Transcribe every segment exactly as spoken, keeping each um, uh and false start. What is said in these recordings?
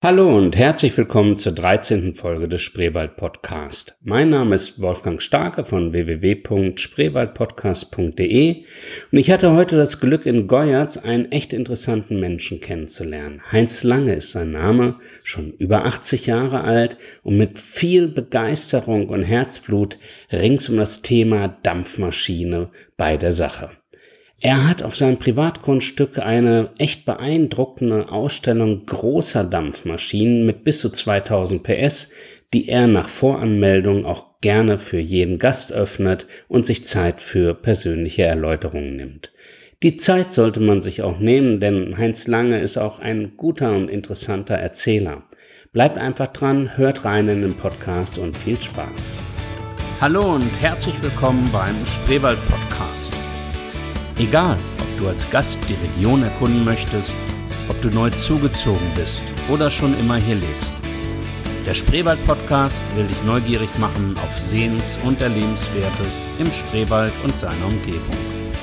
Hallo und herzlich willkommen zur dreizehnten Folge des Spreewald Podcast. Mein Name ist Wolfgang Starke von w w w punkt spreewaldpodcast punkt d e und ich hatte heute das Glück, in Goyatz einen echt interessanten Menschen kennenzulernen. Heinz Lange ist sein Name, schon über achtzig Jahre alt und mit viel Begeisterung und Herzblut rings um das Thema Dampfmaschine bei der Sache. Er hat auf seinem Privatgrundstück eine echt beeindruckende Ausstellung großer Dampfmaschinen mit bis zu zweitausend P S, die er nach Voranmeldung auch gerne für jeden Gast öffnet und sich Zeit für persönliche Erläuterungen nimmt. Die Zeit sollte man sich auch nehmen, denn Heinz Lange ist auch ein guter und interessanter Erzähler. Bleibt einfach dran, hört rein in den Podcast und viel Spaß. Hallo und herzlich willkommen beim Spreewald Podcast. Egal, ob du als Gast die Region erkunden möchtest, ob du neu zugezogen bist oder schon immer hier lebst. Der Spreewald-Podcast will dich neugierig machen auf Sehens- und Erlebenswertes im Spreewald und seiner Umgebung.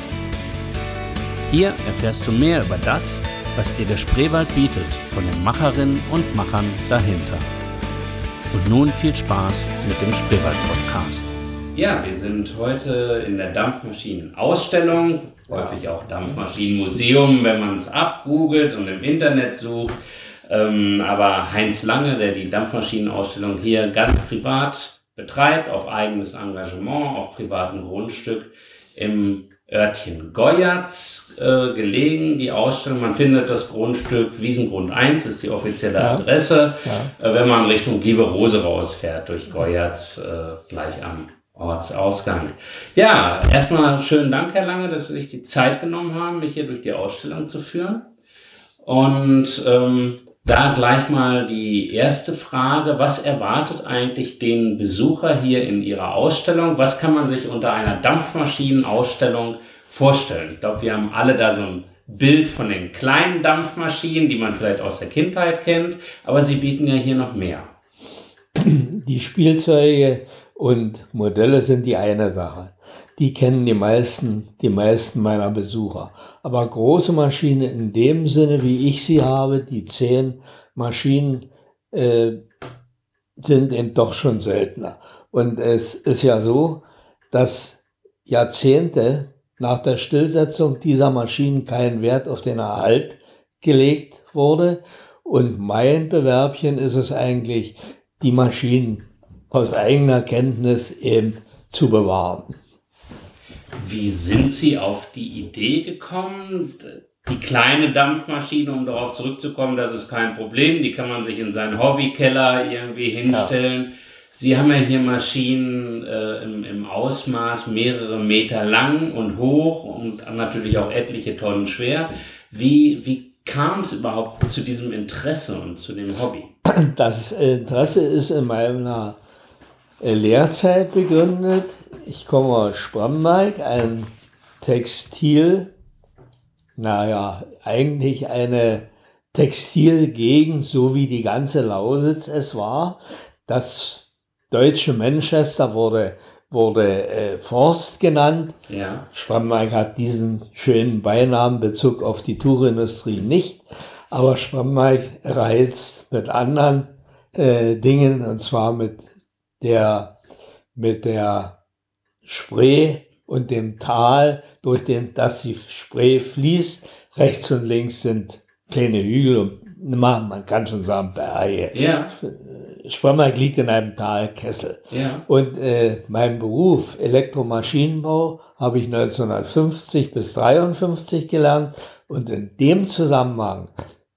Hier erfährst du mehr über das, was dir der Spreewald bietet, von den Macherinnen und Machern dahinter. Und nun viel Spaß mit dem Spreewald-Podcast. Ja, wir sind heute in der Dampfmaschinenausstellung, häufig auch Dampfmaschinenmuseum, wenn man es abgoogelt und im Internet sucht. Ähm, aber Heinz Lange, der die Dampfmaschinenausstellung hier ganz privat betreibt, auf eigenes Engagement, auf privatem Grundstück im Örtchen Goyatz äh, gelegen, die Ausstellung. Man findet das Grundstück, Wiesengrund eins ist die offizielle ja. Adresse, ja. äh, wenn man Richtung Lieberose rausfährt, durch Goyatz, äh, gleich am Ortsausgang. Ja, erstmal schönen Dank, Herr Lange, dass Sie sich die Zeit genommen haben, mich hier durch die Ausstellung zu führen. Und ähm, da gleich mal die erste Frage: Was erwartet eigentlich den Besucher hier in Ihrer Ausstellung? Was kann man sich unter einer Dampfmaschinenausstellung vorstellen? Ich glaube, wir haben alle da so ein Bild von den kleinen Dampfmaschinen, die man vielleicht aus der Kindheit kennt, aber Sie bieten ja hier noch mehr. Die Spielzeuge und Modelle sind die eine Sache. Die kennen die meisten, die meisten meiner Besucher. Aber große Maschinen in dem Sinne, wie ich sie habe, die zehn Maschinen, äh, sind eben doch schon seltener. Und es ist ja so, dass Jahrzehnte nach der Stillsetzung dieser Maschinen kein Wert auf den Erhalt gelegt wurde. Und mein Bewerbchen ist es eigentlich, die Maschinen aus eigener Kenntnis eben zu bewahren. Wie sind Sie auf die Idee gekommen? Die kleine Dampfmaschine, um darauf zurückzukommen, das ist kein Problem, die kann man sich in seinen Hobbykeller irgendwie hinstellen. Ja. Sie haben ja hier Maschinen äh, im, im Ausmaß mehrere Meter lang und hoch und natürlich auch etliche Tonnen schwer. Wie, wie kam es überhaupt zu diesem Interesse und zu dem Hobby? Das Interesse ist in meiner Lehrzeit begründet. Ich komme aus Spremberg, ein Textil, naja, eigentlich eine Textilgegend, so wie die ganze Lausitz es war. Das deutsche Manchester wurde, wurde äh, Forst genannt. Ja. Spremberg hat diesen schönen Beinamen Bezug auf die Tuchindustrie nicht, aber Spremberg reizt mit anderen äh, Dingen, und zwar mit der, mit der Spree und dem Tal, durch den, das die Spree fließt. Rechts und links sind kleine Hügel und man kann schon sagen Berge. Ja. Spremberg liegt in einem Talkessel. Ja. Und äh, mein Beruf Elektromaschinenbau habe ich neunzehnhundertfünfzig bis dreiundfünfzig gelernt, und in dem Zusammenhang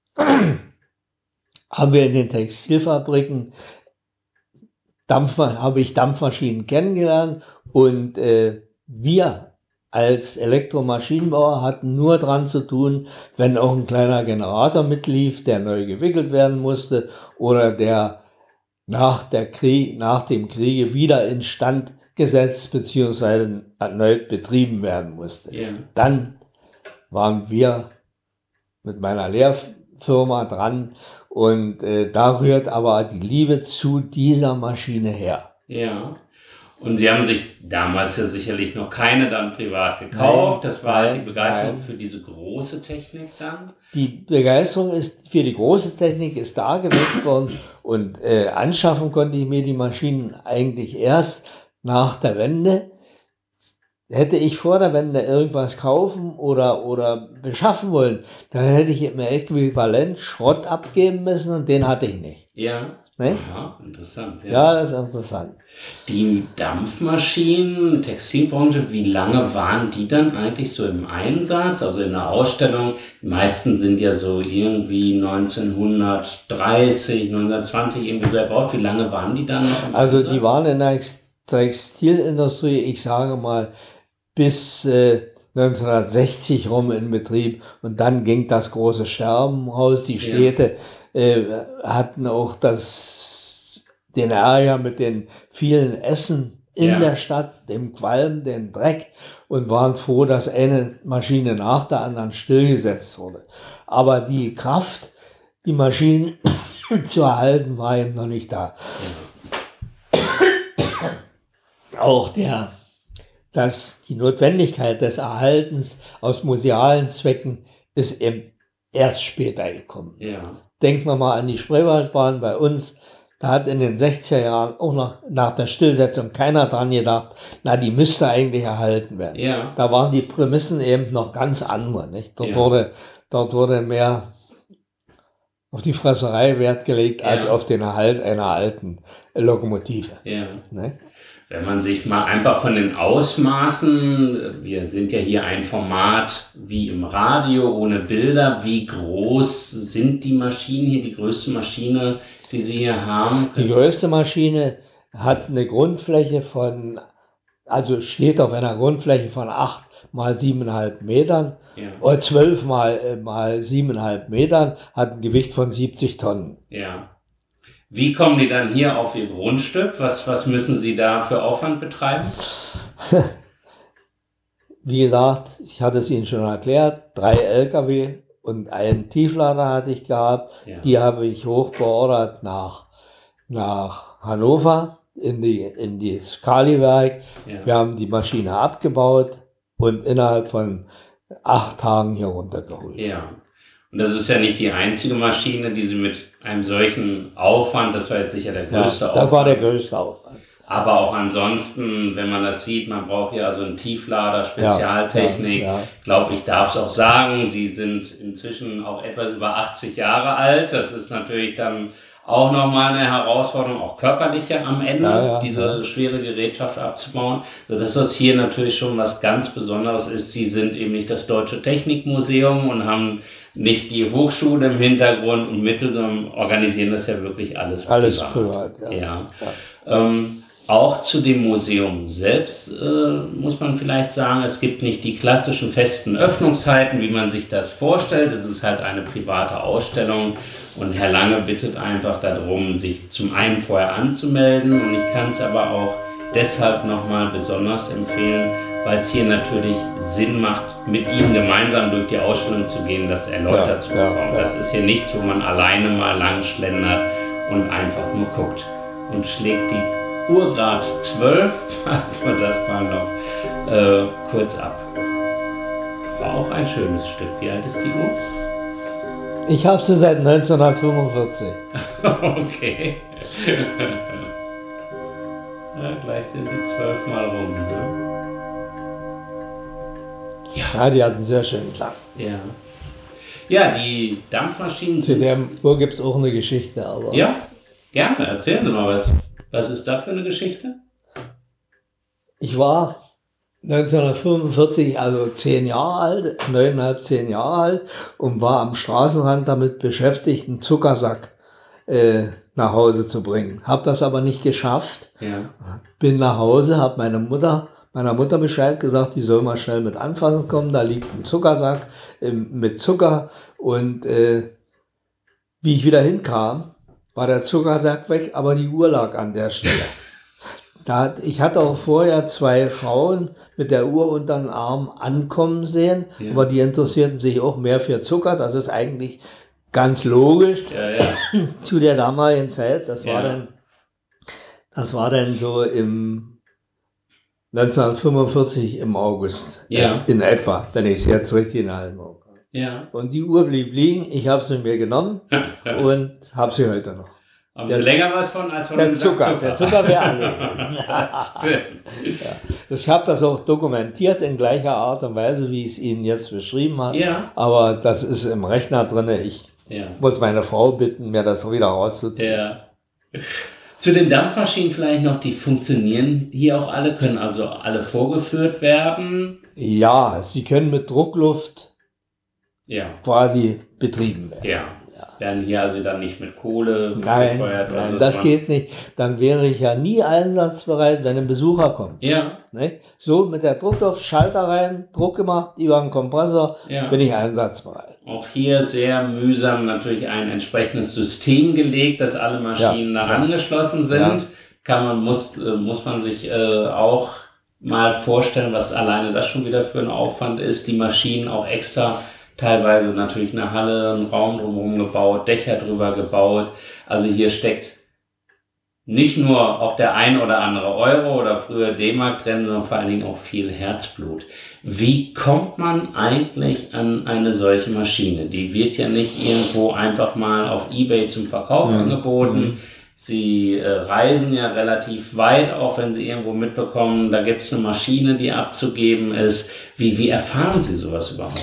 haben wir in den Textilfabriken Dampf, habe ich Dampfmaschinen kennengelernt, und äh, wir als Elektromaschinenbauer hatten nur dran zu tun, wenn auch ein kleiner Generator mitlief, der neu gewickelt werden musste oder der nach, der Krieg, nach dem Kriege wieder instand gesetzt bzw. erneut betrieben werden musste. Yeah. Dann waren wir mit meiner Lehrfirma dran, und äh, da rührt aber die Liebe zu dieser Maschine her. Ja. Und Sie haben sich damals ja sicherlich noch keine dann privat gekauft. Nein, das war nein, die Begeisterung nein. für diese große Technik dann? Die Begeisterung ist für die große Technik ist da geweckt worden und äh, anschaffen konnte ich mir die Maschinen eigentlich erst nach der Wende. Hätte ich vor der Wende irgendwas kaufen oder, oder beschaffen wollen, dann hätte ich im Äquivalent Schrott abgeben müssen und den hatte ich nicht. Ja. Ne? Aha, interessant. Ja. ja, das ist interessant. Die Dampfmaschinen, Textilbranche, wie lange waren die dann eigentlich so im Einsatz? Also in der Ausstellung, die meisten sind ja so irgendwie neunzehnhundertdreißig, neunzehnhundertzwanzig irgendwie so erbaut. Wie lange waren die dann noch im Also Einsatz? die waren in der Textilindustrie, ich sage mal, bis äh, neunzehnhundertsechzig rum in Betrieb und dann ging das große Sterben raus. Die Städte ja. äh, hatten auch das, den Ärger mit den vielen Essen in ja. der Stadt, dem Qualm, dem Dreck und waren froh, dass eine Maschine nach der anderen stillgesetzt wurde. Aber die Kraft, die Maschinen zu erhalten, war eben noch nicht da. Ja. Auch der dass die Notwendigkeit des Erhaltens aus musealen Zwecken ist eben erst später gekommen. Ja. Denken wir mal an die Spreewaldbahn bei uns. Da hat in den sechziger Jahren auch noch nach der Stillsetzung keiner dran gedacht, na, die müsste eigentlich erhalten werden. Ja. Da waren die Prämissen eben noch ganz andere. Nicht? Dort, ja. wurde, dort wurde mehr auf die Fresserei Wert gelegt, ja. als auf den Erhalt einer alten Lokomotive. Ja. Ne? Wenn man sich mal einfach von den Ausmaßen, wir sind ja hier ein Format wie im Radio ohne Bilder, wie groß sind die Maschinen hier, die größte Maschine, die Sie hier haben? Die größte Maschine hat eine Grundfläche von, also steht auf einer Grundfläche von acht mal siebeneinhalb Metern ja. oder zwölf mal, mal siebeneinhalb Metern, hat ein Gewicht von siebzig Tonnen. Ja. Wie kommen die dann hier auf Ihr Grundstück? Was, was müssen Sie da für Aufwand betreiben? Wie gesagt, ich hatte es Ihnen schon erklärt, drei L K W und einen Tieflader hatte ich gehabt. Ja. Die habe ich hochbeordert nach, nach Hannover in, die, in das Kaliwerk. Ja. Wir haben die Maschine abgebaut und innerhalb von acht Tagen hier runtergeholt. Ja. Und das ist ja nicht die einzige Maschine, die Sie mit einem solchen Aufwand, das war jetzt sicher der größte ja, Aufwand. Das war der größte Aufwand. Aber auch ansonsten, wenn man das sieht, man braucht ja also einen Tieflader, Spezialtechnik. Ja, ja, ja. Ich glaube, ich darf es auch sagen, Sie sind inzwischen auch etwas über achtzig Jahre alt. Das ist natürlich dann auch nochmal eine Herausforderung, auch körperlicher am Ende, ja, ja, diese ja. schwere Gerätschaft abzubauen. Sodass das hier natürlich schon was ganz Besonderes ist. Sie sind eben nicht das Deutsche Technikmuseum und haben nicht die Hochschule im Hintergrund und Mittel, sondern organisieren das ja wirklich alles privat. Alles privat, ja. ja. ja. Ähm, auch zu dem Museum selbst äh, muss man vielleicht sagen, es gibt nicht die klassischen festen Öffnungszeiten, wie man sich das vorstellt. Es ist halt eine private Ausstellung und Herr Lange bittet einfach darum, sich zum einen vorher anzumelden und ich kann es aber auch deshalb nochmal besonders empfehlen, weil es hier natürlich Sinn macht, mit ihm gemeinsam durch die Ausstellung zu gehen, das erläutert ja, zu bekommen. Ja, ja. Das ist hier nichts, wo man alleine mal lang schlendert und einfach nur guckt. Und schlägt die Uhr gerade zwölf, halten wir das mal noch äh, kurz ab. War auch ein schönes Stück. Wie alt ist die Uhr? Ich habe sie seit neunzehnhundertfünfundvierzig. Okay. Ja, gleich sind die zwölf Mal rum. Ne? Ja. ja, die hatten sehr schönen Klang. Ja. Ja, die Dampfmaschinen Zu der Uhr gibt es auch eine Geschichte. Aber ja, gerne. Erzählen Sie mal was. Was ist da für eine Geschichte? Ich war neunzehnhundertfünfundvierzig, also zehn Jahre alt, neuneinhalb, zehn Jahre alt und war am Straßenrand damit beschäftigt, einen Zuckersack äh, nach Hause zu bringen. Hab das aber nicht geschafft. Ja. Bin nach Hause, habe meine Mutter, meiner Mutter Bescheid gesagt, die soll mal schnell mit anfassen kommen. Da liegt ein Zuckersack äh, mit Zucker und äh, wie ich wieder hinkam, war der Zuckersack weg, aber die Uhr lag an der Stelle. Da, ich hatte auch vorher zwei Frauen mit der Uhr unter den Arm ankommen sehen, ja. aber die interessierten sich auch mehr für Zucker. Das ist eigentlich ganz logisch ja, ja. zu der damaligen Zeit. Das war ja. dann, das war dann so im neunzehnhundertfünfundvierzig im August. Ja. In etwa, wenn ich es jetzt richtig in Erinnerung habe. Ja. Und die Uhr blieb liegen, ich habe sie mir genommen und habe sie heute noch. Haben Sie länger was von als von der dem Zucker. Zucker? Der Zucker wäre alle gewesen. Stimmt. Ja. Ich habe das auch dokumentiert in gleicher Art und Weise, wie ich es Ihnen jetzt beschrieben habe. Ja. Aber das ist im Rechner drin. Ich Ja. muss meine Frau bitten, mir das wieder rauszuziehen. Ja. Zu den Dampfmaschinen vielleicht noch, die funktionieren hier auch alle, können also alle vorgeführt werden. Ja, sie können mit Druckluft Ja. quasi betrieben werden. Ja. Werden hier also dann nicht mit Kohle Nein, gefeuert oder nein so. das geht nicht. Dann wäre ich ja nie einsatzbereit, wenn ein Besucher kommt. Ja. Ne? So mit der Druckluft, Schalter rein, Druck gemacht, über einen Kompressor, Ja. bin ich einsatzbereit. Auch hier sehr mühsam natürlich ein entsprechendes System gelegt, dass alle Maschinen Ja, da ja. angeschlossen sind. Ja. Kann man, muss, äh, muss man sich äh, auch mal vorstellen, was alleine das schon wieder für ein Aufwand ist. Die Maschinen auch extra, teilweise natürlich eine Halle, einen Raum drumherum gebaut, Dächer drüber gebaut. Also hier steckt nicht nur auch der ein oder andere Euro oder früher D-Mark drin, sondern vor allen Dingen auch viel Herzblut. Wie kommt man eigentlich an eine solche Maschine? Die wird ja nicht irgendwo einfach mal auf eBay zum Verkauf Mhm. angeboten. Sie äh, reisen ja relativ weit, auch wenn Sie irgendwo mitbekommen, da gibt es eine Maschine, die abzugeben ist. Wie, wie erfahren Sie sowas überhaupt?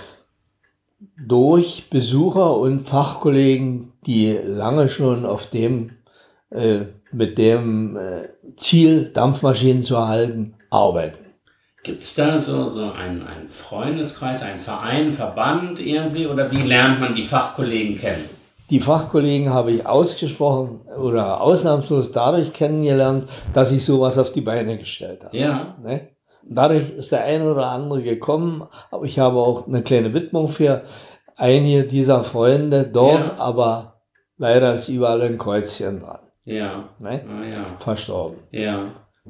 Durch Besucher und Fachkollegen, die lange schon auf dem, äh, mit dem äh, Ziel, Dampfmaschinen zu erhalten, arbeiten. Gibt es da so, so einen, einen Freundeskreis, einen Verein, einen Verband irgendwie? Oder wie lernt man die Fachkollegen kennen? Die Fachkollegen habe ich ausgesprochen oder ausnahmslos dadurch kennengelernt, dass ich sowas auf die Beine gestellt habe. Ja. Ne? Dadurch ist der eine oder andere gekommen, aber ich habe auch eine kleine Widmung für einige dieser Freunde dort, Ja. aber leider ist überall ein Kreuzchen dran. Ja. Ne? Ah, ja. Verstorben. Ja.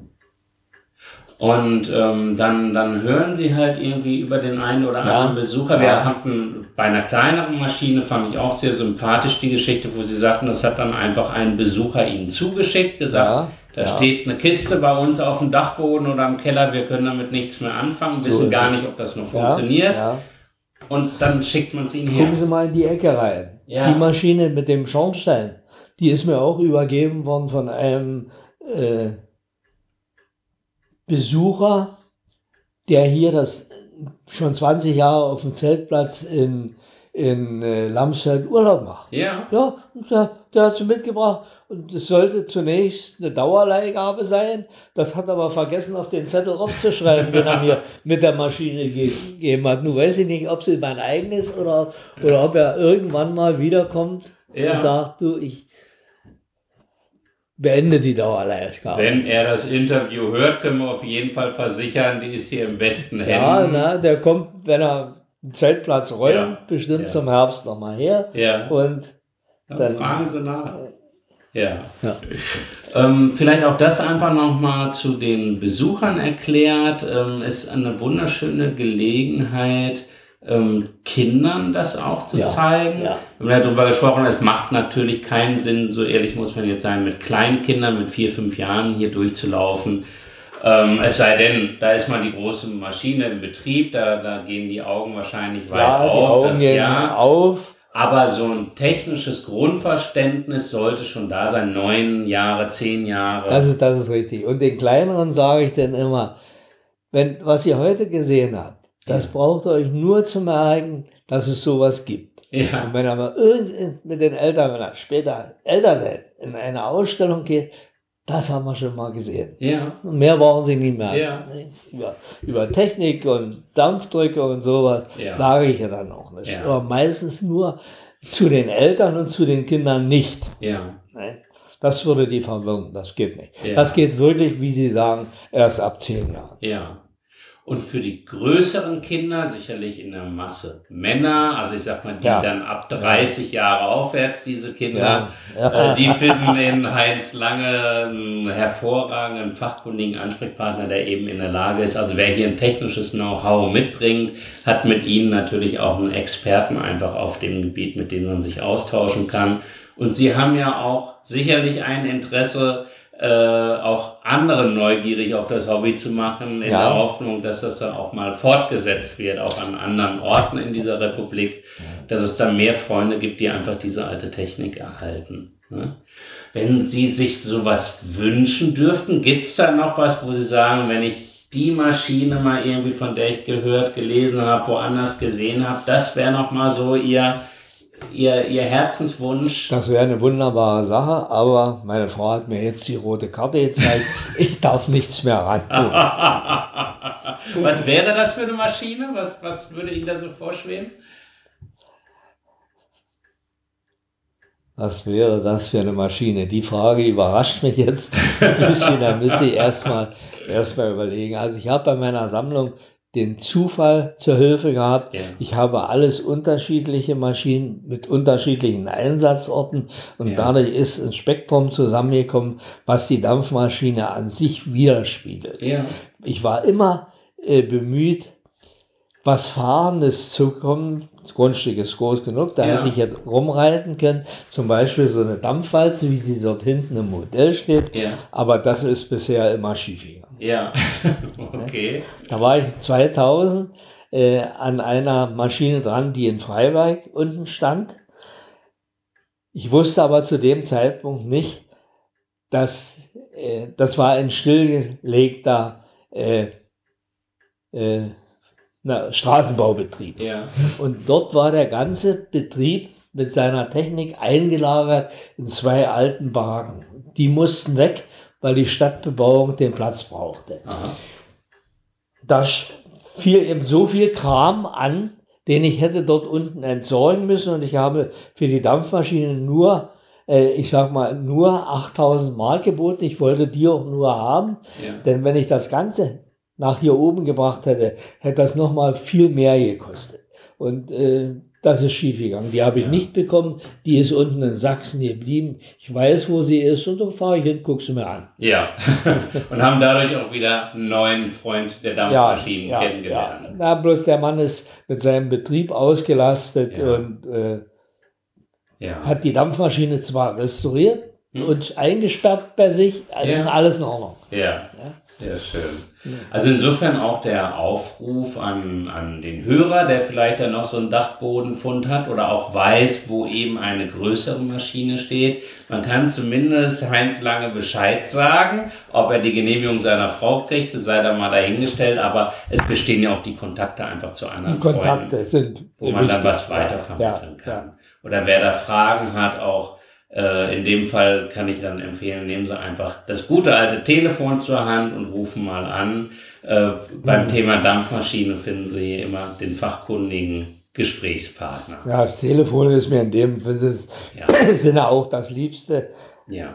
Und ähm, dann, dann hören Sie halt irgendwie über den einen oder anderen Ja. Besucher. Wir Ja. hatten bei einer kleineren Maschine, fand ich auch sehr sympathisch, die Geschichte, wo Sie sagten, das hat dann einfach ein Besucher Ihnen zugeschickt, gesagt, Ja. da Ja. steht eine Kiste bei uns auf dem Dachboden oder im Keller, wir können damit nichts mehr anfangen, wissen ist gar es. nicht, ob das noch Ja. funktioniert. Ja. Und dann schickt man es Ihnen Gucken her. Sie mal in die Ecke rein. Ja. Die Maschine mit dem Schornstein, die ist mir auch übergeben worden von einem äh, Besucher, der hier das schon zwanzig Jahre auf dem Zeltplatz in, in äh, Lamsfeld Urlaub macht. Ja. Ja, und der, der hat sie mitgebracht und es sollte zunächst eine Dauerleihgabe sein. Das hat aber vergessen, auf den Zettel aufzuschreiben, den er mir mit der Maschine gegeben hat. Nun weiß ich nicht, ob es mein eigenes oder, oder ob er irgendwann mal wiederkommt Ja. und sagt, du, ich beende die Dauerleihgabe. Wenn er das Interview hört, können wir auf jeden Fall versichern, die ist hier im besten Ja, Händen. na, der kommt, wenn er einen Zeltplatz räumt, Ja. bestimmt Ja. zum Herbst nochmal her. Ja. Und Dann, dann- fragen Sie nach. Ja. ja. Ähm, vielleicht auch das einfach nochmal zu den Besuchern erklärt. Ähm, ist eine wunderschöne Gelegenheit, ähm, Kindern das auch zu Ja, zeigen. ja. Wir haben ja darüber gesprochen, es macht natürlich keinen Sinn, so ehrlich muss man jetzt sein, mit kleinen Kindern mit vier, fünf Jahren hier durchzulaufen. Ähm, es sei denn, da ist mal die große Maschine im Betrieb, da, da gehen die Augen wahrscheinlich weit Ja, die auf. Augen das gehen ja. auf. Aber so ein technisches Grundverständnis sollte schon da sein. Neun Jahre, zehn Jahre. Das ist, das ist richtig. Und den Kleineren sage ich dann immer, wenn, was ihr heute gesehen habt, das Ja. braucht ihr euch nur zu merken, dass es sowas gibt. ja. Und wenn ihr mal irgend mit den Eltern, wenn ihr später älter seid, in eine Ausstellung geht, das haben wir schon mal gesehen. Ja. Und mehr brauchen sie nicht mehr. Ja. Über, über Technik und Dampfdrücke und sowas Ja. sage ich ja dann auch nicht. Ja. Aber meistens nur zu den Eltern und zu den Kindern nicht. Ja. Nein, das würde die verwirren, das geht nicht. Ja. Das geht wirklich, wie Sie sagen, erst ab zehn Jahren. Ja. Und für die größeren Kinder sicherlich in der Masse Männer, also ich sag mal, die Ja. dann ab dreißig Jahre aufwärts, diese Kinder, Ja. Ja. Äh, die finden in Heinz Lange einen hervorragenden, fachkundigen Ansprechpartner, der eben in der Lage ist, also wer hier ein technisches Know-how mitbringt, hat mit ihnen natürlich auch einen Experten einfach auf dem Gebiet, mit dem man sich austauschen kann. Und sie haben ja auch sicherlich ein Interesse, äh, auch andere neugierig auf das Hobby zu machen, in Ja. der Hoffnung, dass das dann auch mal fortgesetzt wird, auch an anderen Orten in dieser Republik, dass es dann mehr Freunde gibt, die einfach diese alte Technik erhalten. Ne? Wenn Sie sich sowas wünschen dürften, gibt's da noch was, wo Sie sagen, wenn ich die Maschine mal irgendwie, von der ich gehört, gelesen habe, woanders gesehen habe, das wäre noch mal so Ihr Ihr, Ihr Herzenswunsch? Das wäre eine wunderbare Sache, aber meine Frau hat mir jetzt die rote Karte gezeigt. Ich darf nichts mehr ran. Was wäre das für eine Maschine? Was, was würde Ihnen da so vorschweben? Was wäre das für eine Maschine? Die Frage überrascht mich jetzt ein bisschen. Da müsste ich erstmal erstmal überlegen. Also ich habe bei meiner Sammlung den Zufall zur Hilfe gehabt. Ja. Ich habe alles unterschiedliche Maschinen mit unterschiedlichen Einsatzorten und Ja. dadurch ist ein Spektrum zusammengekommen, was die Dampfmaschine an sich widerspiegelt. Ja. Ich war immer äh, bemüht, was Fahrendes zu kommen. Das Grundstück ist groß genug, da Ja. hätte ich jetzt rumreiten können. Zum Beispiel so eine Dampfwalze, wie sie dort hinten im Modell steht. Ja. Aber das ist bisher immer schief gegangen. Ja, okay. Da war ich zweitausend äh, an einer Maschine dran, die in Freiberg unten stand. Ich wusste aber zu dem Zeitpunkt nicht, dass äh, das war ein stillgelegter äh, äh, na, Straßenbaubetrieb. Ja. Und dort war der ganze Betrieb mit seiner Technik eingelagert in zwei alten Baracken. Die mussten weg, weil die Stadtbebauung den Platz brauchte. Aha. Da fiel eben so viel Kram an, den ich hätte dort unten entsorgen müssen. Und ich habe für die Dampfmaschine nur, äh, ich sag mal, nur achttausend Mark geboten. Ich wollte die auch nur haben. Ja. Denn wenn ich das Ganze nach hier oben gebracht hätte, hätte das nochmal viel mehr gekostet. Und äh, das ist schief gegangen. Die habe ich Ja. nicht bekommen. Die ist unten in Sachsen geblieben. Ich weiß, wo sie ist und dann fahre ich hin, guck sie mir an. Ja. Und haben dadurch auch wieder einen neuen Freund der Dampfmaschinen ja, kennengelernt. ja. Na, bloß der Mann ist mit seinem Betrieb ausgelastet Ja. und äh, Ja. hat die Dampfmaschine zwar restauriert Hm. und eingesperrt bei sich, also Ja. alles in Ordnung. Ja. Ja, schön. Also insofern auch der Aufruf an, an den Hörer, der vielleicht dann noch so einen Dachbodenfund hat oder auch weiß, wo eben eine größere Maschine steht. Man kann zumindest Heinz Lange Bescheid sagen, ob er die Genehmigung seiner Frau kriegt, das sei da mal dahingestellt, aber es bestehen ja auch die Kontakte einfach zu anderen Die Kontakte Freunden, sind wo man dann wichtig. was weitervermitteln Ja, kann. ja. Oder wer da Fragen hat, auch äh, in dem Fall kann ich dann empfehlen, nehmen Sie einfach das gute alte Telefon zur Hand und rufen mal an. Äh, beim Mhm. Thema Dampfmaschine finden Sie immer den fachkundigen Gesprächspartner. Ja, das Telefon ist mir in dem Ja. Sinne auch das Liebste. Ja.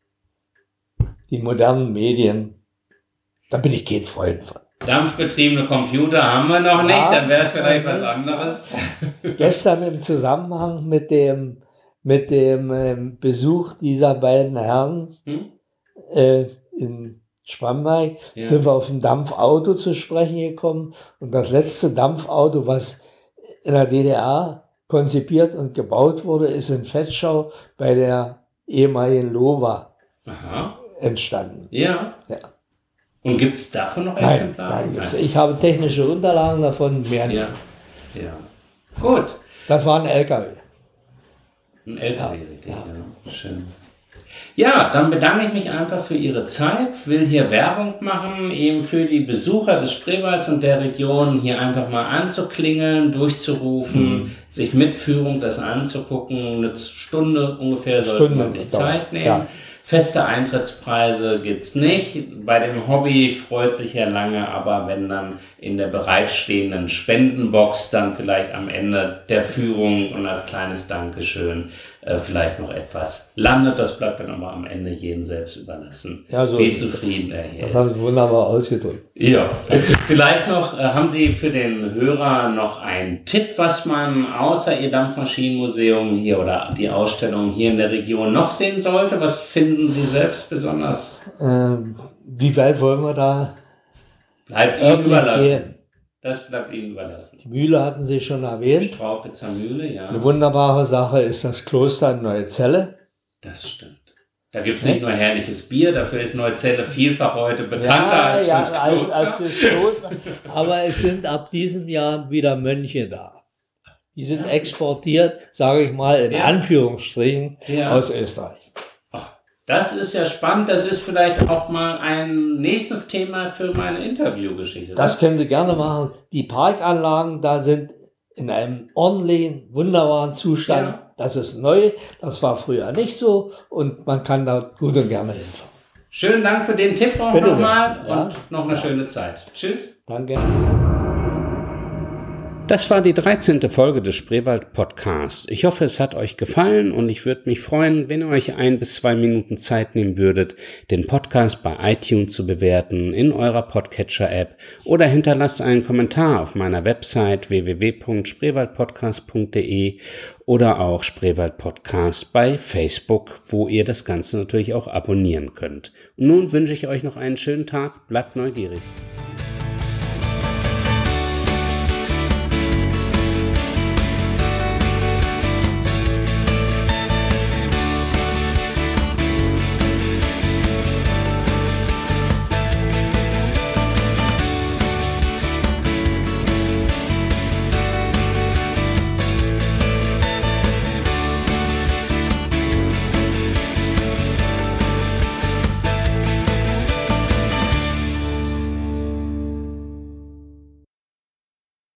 Die modernen Medien, da bin ich kein Freund von. Dampfbetriebene Computer haben wir noch Ja, nicht, dann wäre es vielleicht ja, was ja. anderes. Gestern im Zusammenhang mit dem, mit dem ähm, Besuch dieser beiden Herren Hm? äh, in Spannberg Ja. sind wir auf ein Dampfauto zu sprechen gekommen. Und das letzte Dampfauto, was in der D D R konzipiert und gebaut wurde, ist in Vetschau bei der ehemaligen Lova Aha. entstanden. Ja. Ja. Und gibt es davon noch Nein, Exemplare? nein, gibt's. Ich habe technische Unterlagen davon, mehr nicht. Ja. Ja. Gut. Das war ein L K W. Ein L K W, Ja, richtig, ja. ja. Schön. Ja, dann bedanke ich mich einfach für Ihre Zeit, will hier Werbung machen, eben für die Besucher des Spreewalds und der Region hier einfach mal anzuklingeln, durchzurufen, Mhm. sich mit Führung das anzugucken. Eine Stunde ungefähr sollte Stunde man sich dauert, Zeit nehmen. ja. Feste Eintrittspreise gibt's nicht. Bei dem Hobby freut sich Herr Lange, aber wenn dann in der bereitstehenden Spendenbox dann vielleicht am Ende der Führung und als kleines Dankeschön äh, vielleicht noch etwas landet, das bleibt dann aber am Ende jedem selbst überlassen. Ja, so Wie ist es. zufrieden er hier Das ist. haben Sie wunderbar ausgedrückt. Ja, vielleicht noch, äh, haben Sie für den Hörer noch einen Tipp, was man außer Ihr Dampfmaschinenmuseum hier oder die Ausstellung hier in der Region noch sehen sollte? Was finden Sie selbst besonders? Ähm, wie weit wollen wir da Bleibt Ihnen örtlich überlassen. gehen? Das bleibt Ihnen überlassen. Die Mühle hatten Sie schon erwähnt. Straupitzer Mühle, ja. Eine wunderbare Sache ist das Kloster in Neuzelle. Das stimmt. Da gibt es nicht nur herrliches Bier, dafür ist Neuzelle vielfach heute bekannter ja, als ja, fürs als, Kloster. als fürs Kloster. Aber es sind ab diesem Jahr wieder Mönche da. Die sind Das exportiert, sage ich mal, in Ja. Anführungsstrichen, Ja. aus Österreich. Ach, das ist ja spannend. Das ist vielleicht auch mal ein nächstes Thema für meine Interviewgeschichte. Das können Sie gerne machen. Die Parkanlagen da sind in einem ordentlichen, wunderbaren Zustand. Ja. Das ist neu. Das war früher nicht so. Und man kann da gut und gerne hinfahren. Schönen Dank für den Tipp auch Bitte nochmal sehr. Ja. und noch eine schöne Zeit. Tschüss. Danke. Das war die dreizehnte Folge des Spreewald Podcasts. Ich hoffe, es hat euch gefallen und ich würde mich freuen, wenn ihr euch ein bis zwei Minuten Zeit nehmen würdet, den Podcast bei iTunes zu bewerten, in eurer Podcatcher-App oder hinterlasst einen Kommentar auf meiner Website w w w punkt spreewaldpodcast punkt d e oder auch Spreewald Podcast bei Facebook, wo ihr das Ganze natürlich auch abonnieren könnt. Und nun wünsche ich euch noch einen schönen Tag, bleibt neugierig.